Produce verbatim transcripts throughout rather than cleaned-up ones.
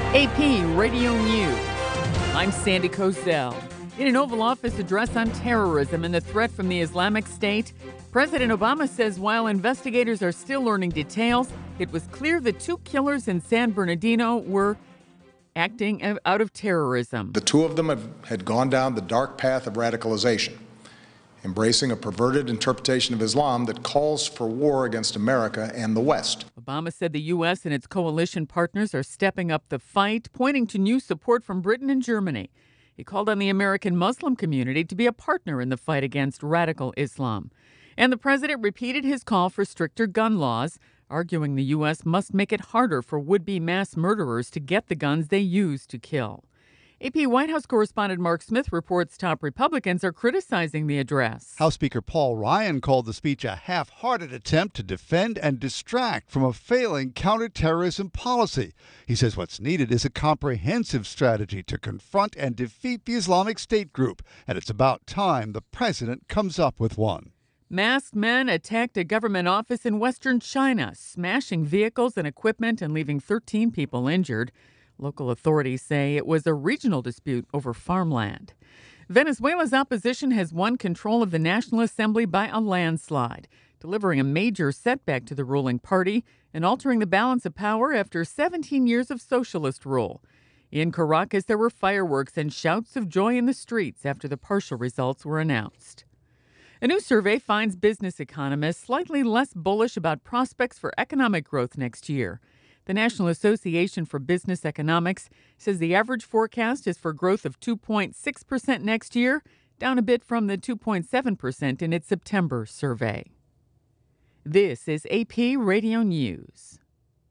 A P Radio News. I'm Sandy Kozel. In an Oval Office address on terrorism and the threat from the Islamic State, President Obama says while investigators are still learning details, it was clear the two killers in San Bernardino were acting out of terrorism. The two of them have, had gone down the dark path of radicalization, embracing a perverted interpretation of Islam that calls for war against America and the West. Obama said the U S and its coalition partners are stepping up the fight, pointing to new support from Britain and Germany. He called on the American Muslim community to be a partner in the fight against radical Islam. And the president repeated his call for stricter gun laws, arguing the U S must make it harder for would-be mass murderers to get the guns they use to kill. A P White House correspondent Mark Smith reports top Republicans are criticizing the address. House Speaker Paul Ryan called the speech a half-hearted attempt to defend and distract from a failing counterterrorism policy. He says what's needed is a comprehensive strategy to confront and defeat the Islamic State group, and it's about time the president comes up with one. Masked men attacked a government office in western China, smashing vehicles and equipment and leaving thirteen people injured. Local authorities say it was a regional dispute over farmland. Venezuela's opposition has won control of the National Assembly by a landslide, delivering a major setback to the ruling party and altering the balance of power after seventeen years of socialist rule. In Caracas, there were fireworks and shouts of joy in the streets after the partial results were announced. A new survey finds business economists slightly less bullish about prospects for economic growth next year. The National Association for Business Economics says the average forecast is for growth of two point six percent next year, down a bit from the two point seven percent in its September survey. This is A P Radio News.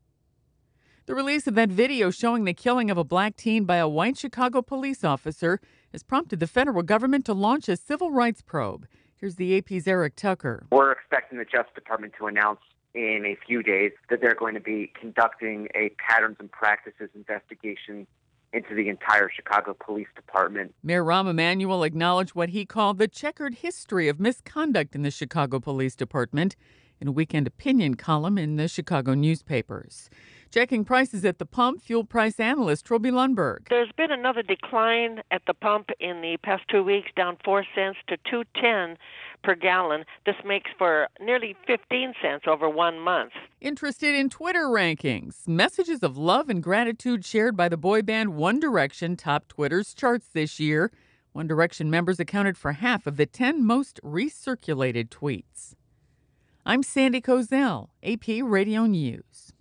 The release of that video showing the killing of a black teen by a white Chicago police officer has prompted the federal government to launch a civil rights probe. Here's the A P's Eric Tucker. We're expecting the Justice Department to announce in a few days that they're going to be conducting a patterns and practices investigation into the entire Chicago Police Department. Mayor Rahm Emanuel acknowledged what he called the checkered history of misconduct in the Chicago Police Department in a weekend opinion column in the Chicago newspapers. Checking prices at the pump, fuel price analyst Trilby Lundberg. There's been another decline at the pump in the past two weeks, down four cents to two ten per gallon. This makes for nearly fifteen cents over one month. Interested in Twitter rankings? Messages of love and gratitude shared by the boy band One Direction topped Twitter's charts this year. One Direction members accounted for half of the ten most recirculated tweets. I'm Sandy Kozel, A P Radio News.